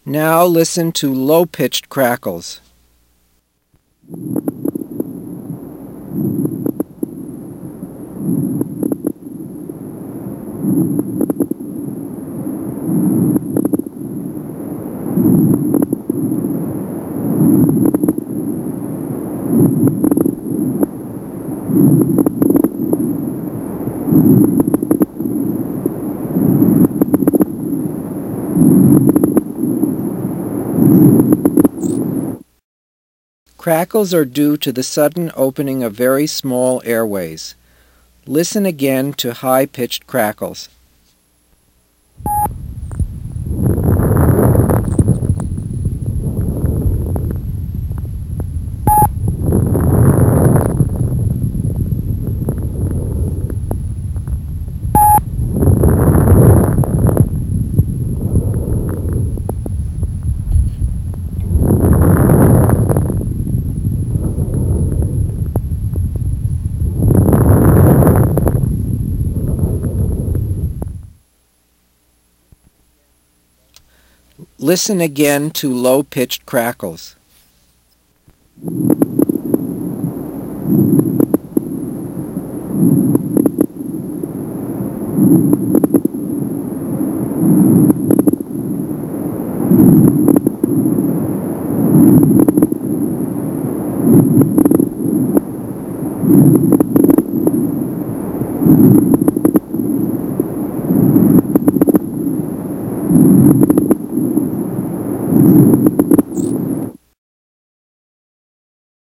Now listen to low-pitched crackles. Crackles are due to the sudden opening of very small airways. Listen again to high-pitched crackles. Listen again to low-pitched crackles.